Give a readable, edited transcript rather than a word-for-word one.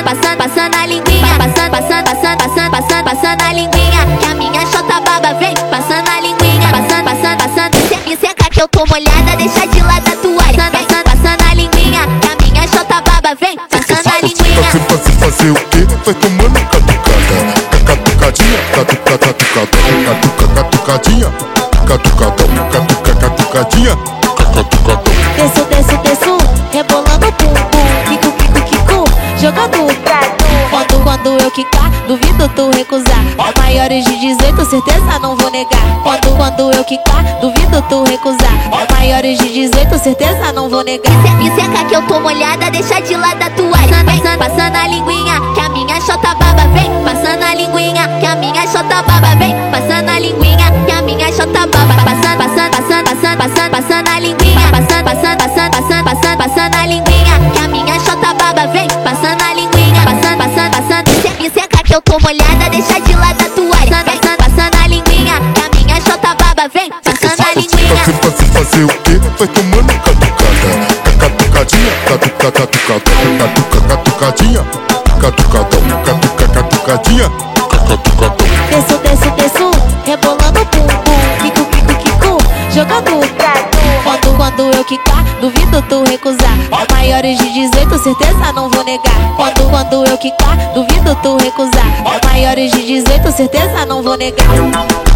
passando a linguinha, passando a linguinha, que a minha chota baba vem, passando a linguinha, passando, me seca que eu tô molhada, deixa de lado a toalha, passando a linguinha, que a minha chota baba vem, passando a linguinha. Você fazer o quê? Vai tomando catucada, catucadinha, catucadinha, catucadinha, catucadão. Desço, rebolando pum pum, quico, jogando o prato. Quando eu quicar, duvido tu recusar. Maiores de 18, certeza não vou negar. Quando eu quicar, duvido tu recusar. Maiores de 18, certeza não vou negar. Me seca que eu tô molhada, deixa de lado a toalha. Passando a linguinha, que a minha chota baba vem. Passando a linguinha, que a minha chota baba vem. Passando a linguinha, que a minha chota baba. Passando a linguinha, passando a linguinha, que a minha chota baba vem. Passando a linguinha, passando, me seca que eu tô molhada, deixa de lado a toalha. Passando a linguinha, que a minha chota baba vem. Passando a linguinha. Você fazer o quê? Vai tomando catucada, catucadinha, catucadinha, catucadinha, Desço, rebolando pum pum, quico, jogando o prato. Quando eu quicar, duvido tu recusar. Maiores de 18, certeza não vou negar. Quando eu quicar, duvido tu recusar. Maiores de 18, certeza não vou negar.